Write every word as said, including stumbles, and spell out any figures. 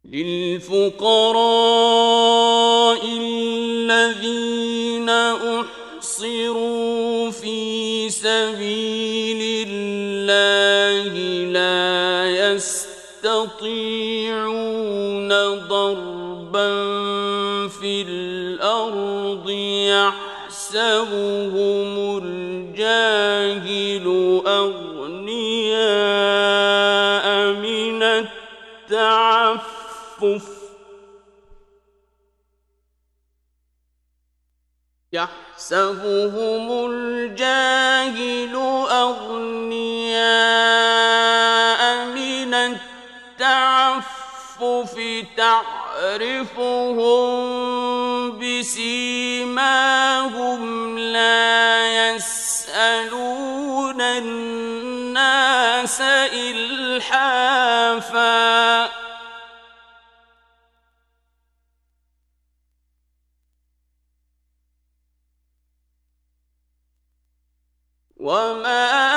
للفقراء الذين أحصروا في سبيل الله لا يستطيعون ضربا في الأرض يحسبهم الجاهل أغنياء من التعفف يحسبهم الجاهل أغنياء من التعفف تعرفهم بسيماهم لا يسألون الناس إلحافا وما